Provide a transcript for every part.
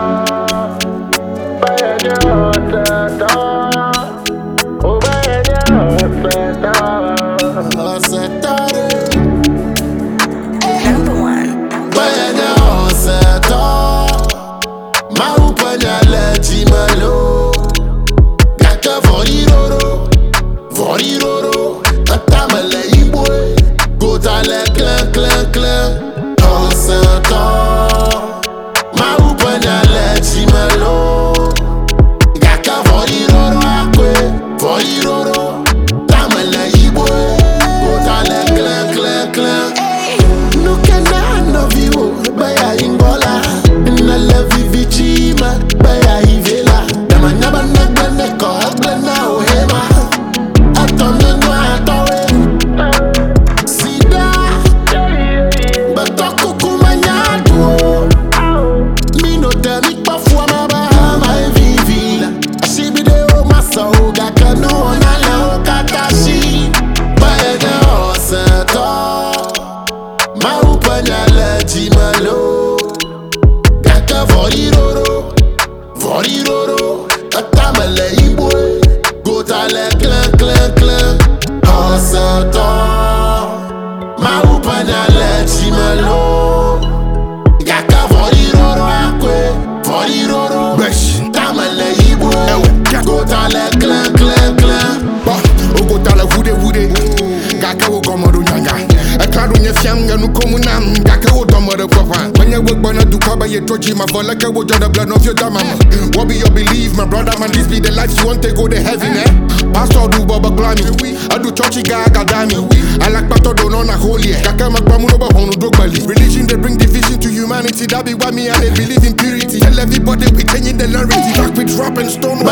My for like I would draw the blood of your damn mama. What be your belief, my brother, man? This be the life you want to go to heaven, eh? Pastor do Baba Glammy. I do churchy guy, Gadami. I like Pastor don't know holy. Kaka Makbamuno Bahonu Dogbali. Religion, they bring division to humanity. That be why me and they believe in purity. Tell everybody we changing the narrative. Rock with rap and stone.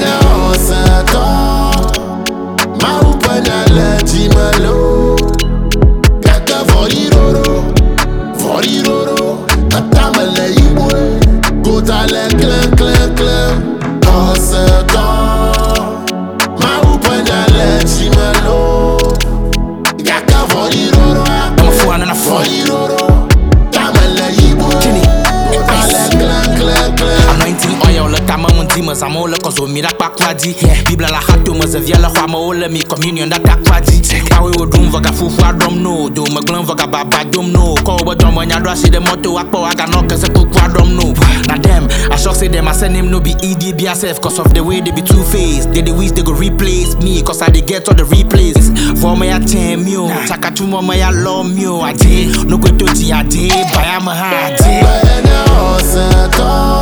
I'm all cause we mira pa kwaji Bibla la hato mazavia la kwa maola mi communion da takwaji Kawe wo drum vaga fufu adom no Do maglan vaga baba dom no Ko wa drum wanya do see the motto akpo aga no kase kuku adom no Na them I shock say them I send him no be ED be yourself Cause of the way they be two-faced They wish they go replace me Cause I they get all the replays For me a 10 mil Chaka chumo me a low mil I did No go to ti I did Buy am a hard